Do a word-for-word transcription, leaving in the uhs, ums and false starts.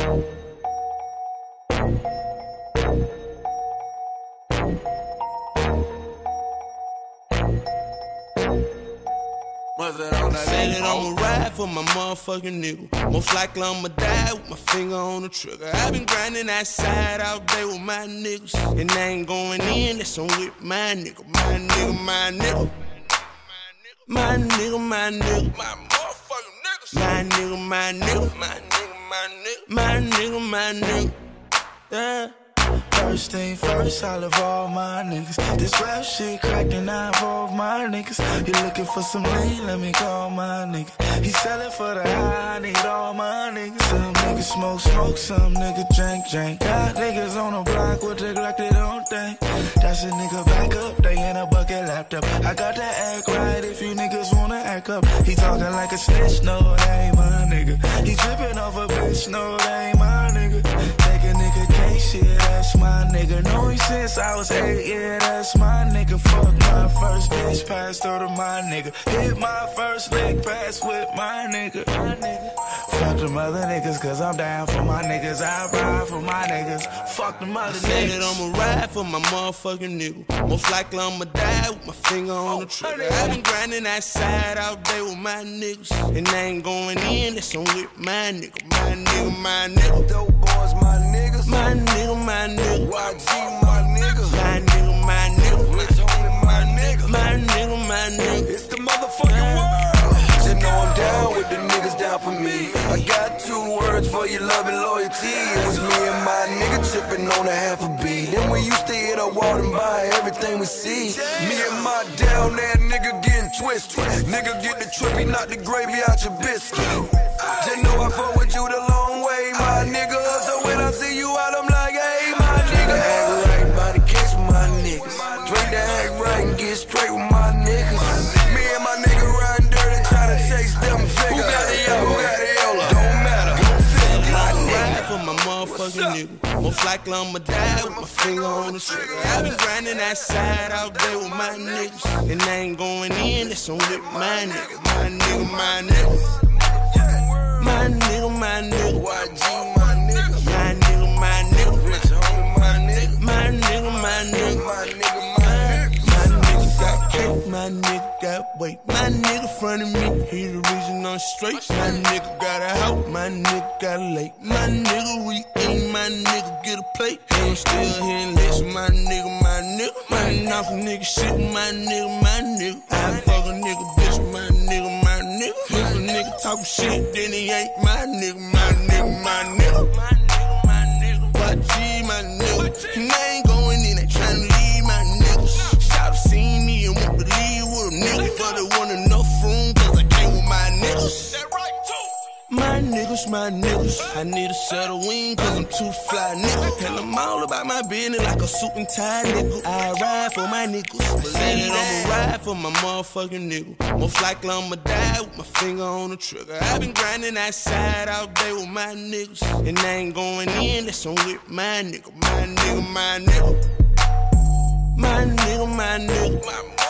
Said that I'ma ride for my motherfucking nigga. Most likely I'ma die with my finger on the trigger. I been grinding outside all day with my niggas, and I ain't going in, that's on with my nigga. My nigga, my nigga. My nigga, my nigga. My motherfucking niggas. My nigga, my nigga. My nigga, my nigga. My nigga, my nigga. Yeah. First thing first, I love all my niggas. This rap shit cracked and I involve my niggas. You looking for some lean, let me call my nigga. He sellin' for the high, I need all my niggas. Some niggas smoke, smoke, some niggas drink, drink. Got niggas on the block with the Glock they don't think. That's a nigga back up, they in a bucket laptop. I got to act right if you niggas wanna act up. He talking like a snitch, no, that ain't my nigga. He trippin' off a bitch, no, that ain't my nigga. Take a nigga case, shit, that's my nigga. Know him since I was eight, yeah, that's my nigga. Fuck my first bitch, passed through to my nigga. Hit my first lick, pass with my nigga. My nigga. Fuck them other niggas, cause I'm down for my niggas. I ride for my niggas. Fuck them other niggas. Said that I'ma ride for my motherfucking nigga. Most likely I'ma die with my finger on the trigger. I been grinding outside all day with my niggas, and I ain't going in, that's on with my nigga. My nigga, my nigga. Dope boys, my niggas. My nigga, my nigga. Y G, my nigga. My nigga, my nigga. Rich homie, my nigga. My nigga, my nigga. It's the motherfucking world. You know I'm down with the niggas down for me. I got two words for your love and loyalty. It was me and my nigga tripping on a half a beat. Then we used to hit a wall and buy everything we see. Me and my down there nigga getting twisted. Nigga get the trippy, knock the gravy out your biscuit. Just know I fuck with you the long way, my nigga. So when I see you out, I'm like, hey, my nigga. Act right by the case with my niggas. Drink the act right and get straight with my niggas. Me and my nigga riding dirty, trying to chase them figures. Who got the L? Who got the L? Don't matter. I ride for my motherfucking nigga. Most likely I'ma die with my finger on the trigger. I been grinding outside all day with my niggas, and I ain't going in, that's on with my nigga. My nigga, my nigga. My nigga, my nigga. Y G, my nigga. My nigga, my nigga. Rich homie, my nigga. My nigga, my nigga. My nigga, my nigga. My nigga got cake, my nigga got weight. My nigga front of me, he the reason I'm straight. My nigga got a house, my nigga got a lake. My nigga we eat, my nigga get a plate. And I'm still hitting licks, my nigga, my nigga. Running off a nigga shit, my nigga, my nigga. I fuck a nigga, bitch, my nigga, my nigga. If a nigga talkin' shit, then he ain't my nigga, my nigga, my nigga. My nigga, my nigga. Y G, my nigga. And I ain't going in, they tryna leave my niggas. Shout seen me and won't believe what a nigga. But they want enough room, cause I came with my niggas. That right too. My niggas, my niggas. I need a set of wings, cause I'm too fly, nigga. And I'm all about my business like a suit and tie, nigga. I ride for my niggas. Believe that I'ma ride for my motherfucking nigga. Most likely I'ma die with my finger on the trigger. I been grinding outside all day with my niggas, and I ain't going in, that's on with my nigga. My nigga, my nigga. My nigga, my nigga. My